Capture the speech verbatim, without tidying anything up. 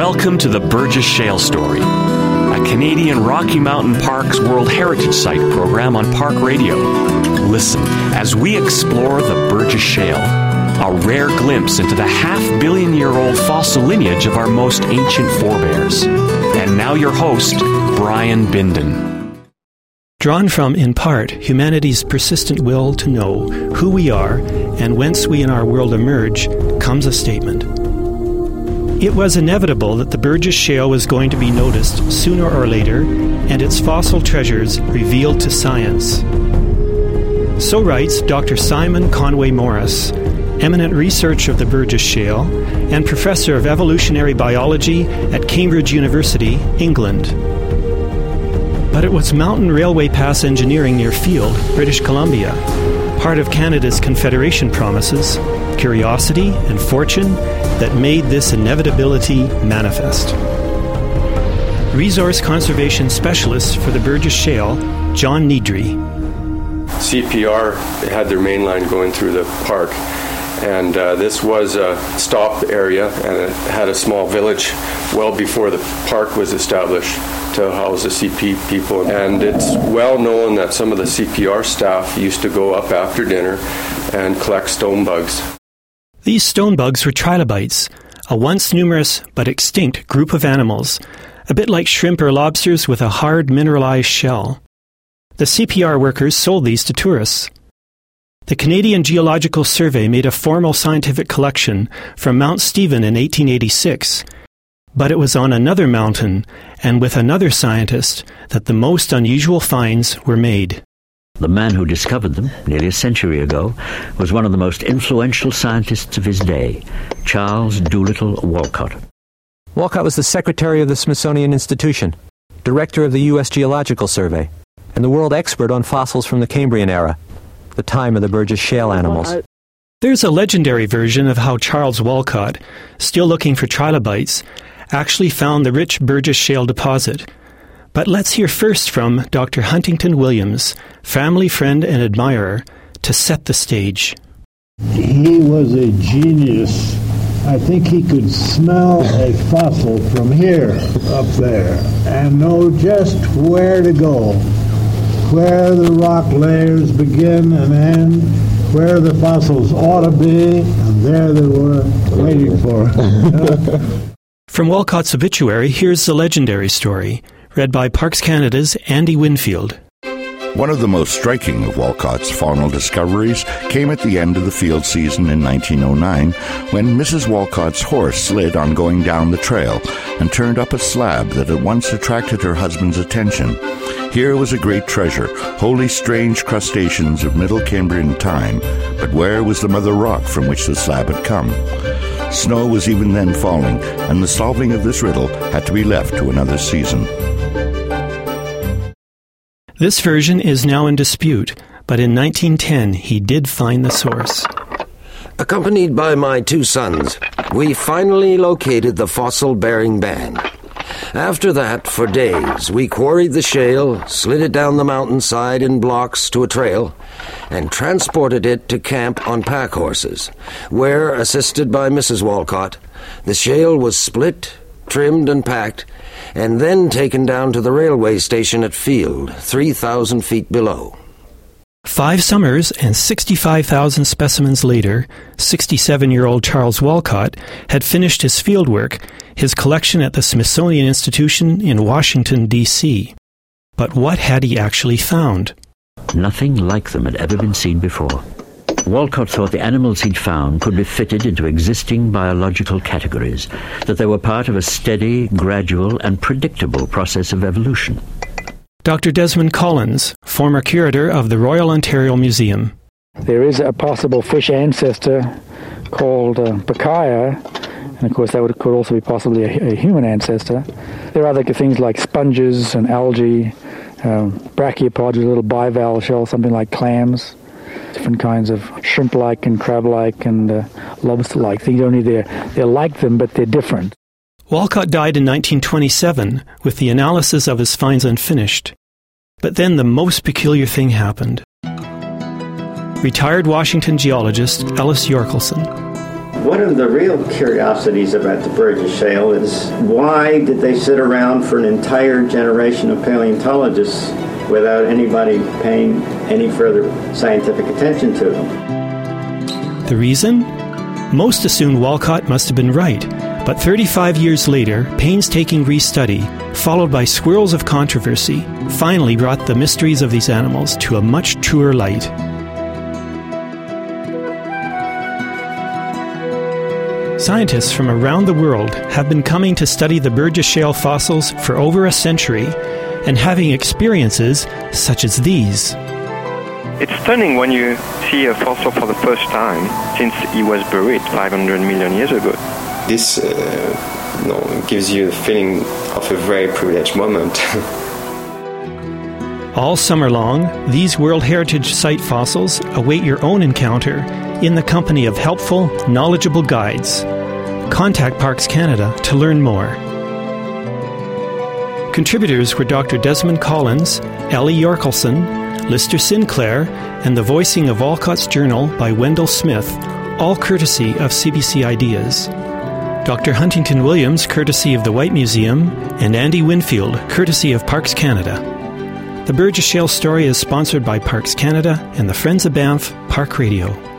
Welcome to the Burgess Shale Story, a Canadian Rocky Mountain Parks World Heritage Site program on Park Radio. Listen as we explore the Burgess Shale, a rare glimpse into the half-billion-year-old fossil lineage of our most ancient forebears. And now your host, Brian Bindon. Drawn from, in part, humanity's persistent will to know who we are and whence we in our world emerge, comes a statement. It was inevitable that the Burgess Shale was going to be noticed sooner or later, and its fossil treasures revealed to science. So writes Doctor Simon Conway Morris, eminent researcher of the Burgess Shale and professor of evolutionary biology at Cambridge University, England. But it was Mountain Railway Pass Engineering near Field, British Columbia, part of Canada's Confederation promises, curiosity and fortune that made this inevitability manifest. Resource conservation specialist for the Burgess Shale, John Needry. C P R had their main line going through the park, and uh, this was a stop area, and it had a small village well before the park was established to house the C P people. And it's well known that some of the C P R staff used to go up after dinner and collect stone bugs. These stone bugs were trilobites, a once numerous but extinct group of animals, a bit like shrimp or lobsters with a hard mineralized shell. The C P R workers sold these to tourists. The Canadian Geological Survey made a formal scientific collection from Mount Stephen in eighteen eighty-six, but it was on another mountain and with another scientist that the most unusual finds were made. The man who discovered them, nearly a century ago, was one of the most influential scientists of his day, Charles Doolittle Walcott. Walcott was the secretary of the Smithsonian Institution, director of the U S Geological Survey, and the world expert on fossils from the Cambrian era, the time of the Burgess Shale animals. There's a legendary version of how Charles Walcott, still looking for trilobites, actually found the rich Burgess Shale deposit. But let's hear first from Doctor Huntington Williams, family friend and admirer, to set the stage. He was a genius. I think he could smell a fossil from here, up there, and know just where to go, where the rock layers begin and end, where the fossils ought to be, and there they were, waiting for it. From Walcott's obituary, here's the legendary story, read by Parks Canada's Andy Winfield. One of the most striking of Walcott's faunal discoveries came at the end of the field season in nineteen oh nine, when Missus Walcott's horse slid on going down the trail and turned up a slab that at once attracted her husband's attention. Here was a great treasure, wholly strange crustaceans of Middle Cambrian time, but where was the mother rock from which the slab had come? Snow was even then falling, and the solving of this riddle had to be left to another season. This version is now in dispute, but in nineteen ten he did find the source. Accompanied by my two sons, we finally located the fossil-bearing band. After that, for days, we quarried the shale, slid it down the mountainside in blocks to a trail, and transported it to camp on pack horses, where, assisted by Missus Walcott, the shale was split, trimmed and packed, and then taken down to the railway station at Field, three thousand feet below. Five summers and sixty-five thousand specimens later, sixty-seven-year-old Charles Walcott had finished his fieldwork, his collection at the Smithsonian Institution in Washington, D C But what had he actually found? Nothing like them had ever been seen before. Walcott thought the animals he'd found could be fitted into existing biological categories, that they were part of a steady, gradual, and predictable process of evolution. Doctor Desmond Collins, former curator of the Royal Ontario Museum. There is a possible fish ancestor called uh, Bacaya, and of course that would, could also be possibly a, a human ancestor. There are other things like sponges and algae, um, brachiopods with a little bivalve shell, something like clams, different kinds of shrimp-like and crab-like and uh, lobster-like things. Only they're, they're like them, but they're different. Walcott died in nineteen twenty-seven, with the analysis of his finds unfinished. But then the most peculiar thing happened. Retired Washington geologist Ellis Yorkelson. One of the real curiosities about the Burgess Shale is why did they sit around for an entire generation of paleontologists without anybody paying any further scientific attention to them? The reason? Most assumed Walcott must have been right, but thirty-five years later, painstaking restudy, followed by swirls of controversy, finally brought the mysteries of these animals to a much truer light. Scientists from around the world have been coming to study the Burgess Shale fossils for over a century and having experiences such as these. It's stunning when you see a fossil for the first time since he was buried five hundred million years ago. This uh, you know, gives you the feeling of a very privileged moment. All summer long, these World Heritage Site fossils await your own encounter in the company of helpful, knowledgeable guides. Contact Parks Canada to learn more. Contributors were Doctor Desmond Collins, Ellie Yorkelson, Lister Sinclair, and the voicing of Walcott's Journal by Wendell Smith, all courtesy of C B C Ideas. Doctor Huntington Williams, courtesy of the White Museum, and Andy Winfield, courtesy of Parks Canada. The Burgess Shale story is sponsored by Parks Canada and the Friends of Banff Park Radio.